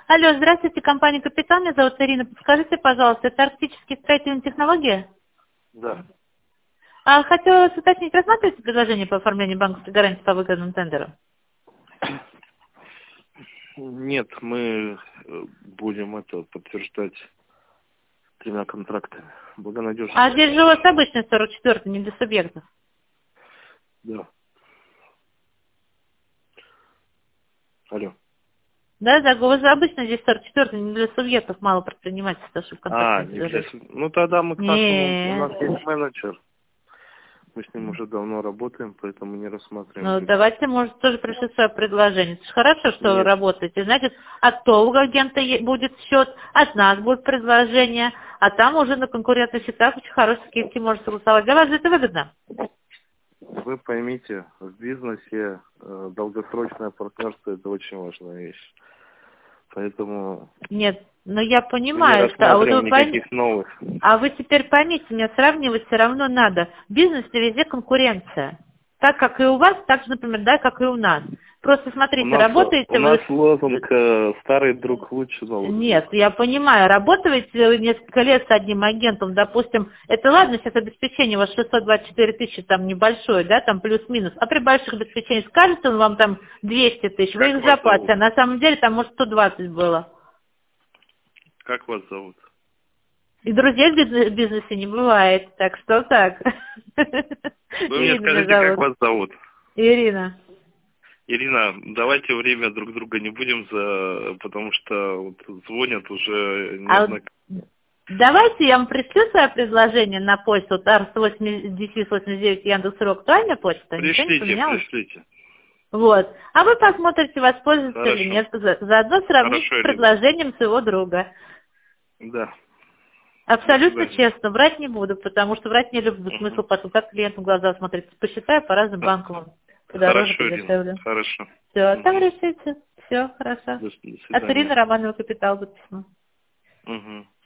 Алло, здравствуйте, компания «Капитан», меня зовут Ирина. Подскажите, пожалуйста, это арктические строительные технологии? Да. Хотела уточнить, рассматриваете предложение по оформлению банковской гарантии по выгодному тендеру? Нет, мы будем это подтверждать 3 контрактами. Благонадежно. А здесь же у вас обычный 44-й, не для субъектов. Да. Алло. Да, у вас же обычно здесь 44-й, не для субъектов, мало предпринимательства, чтобы контракт Не для... Ну тогда мы к нашему... У нас есть менеджер. Мы с ним уже давно работаем, поэтому не рассматриваем. Ну, давайте, может, тоже пришлют свое предложение. Это же хорошо, что вы работаете. Значит, от того агента будет счет, от нас будет предложение, а там уже на конкурентных счетах очень хорошие скидки можно согласовать. Для вас же это выгодно? Вы поймите, в бизнесе долгосрочное партнерство – это очень важная вещь. Поэтому... Нет, но я Мы понимаю, не что... рассматриваем никаких новых. А вы теперь поймите, мне сравнивать все равно надо. В бизнесе везде конкуренция. Так как и у вас, так же, например, да, как и у нас. Просто смотрите, работаете у нас лозунг «старый друг лучше новых». Нет, я понимаю, работаете вы несколько лет с одним агентом, допустим, это ладно, сейчас обеспечение у вас 624 тысячи, там небольшое, да, там плюс-минус, а при больших обеспечениях скажет он вам там 200 тысяч, вы их заплатите, а на самом деле там может 120 было. Как вас зовут? И друзей в бизнесе не бывает, так что так. Вы мне скажите, как вас зовут? Ирина. Ирина, давайте время друг друга не будем, потому что вот звонят уже неоднократно. Давайте я вам пришлю свое предложение на почту ars89 Яндекс.ру, актуальная почта? Пришлите. Вот. А вы посмотрите, воспользуетесь или нет, заодно сравните с предложением своего друга. Да. Абсолютно честно, врать не буду, потому что врать не люблю, смысл потом, как клиенту в глаза смотреть. Посчитаю по разным банкам. Подороже, подешевле. Хорошо. Все, там решите. Все, хорошо. До свидания. От Ирины Романова «Капитал» будет письмо.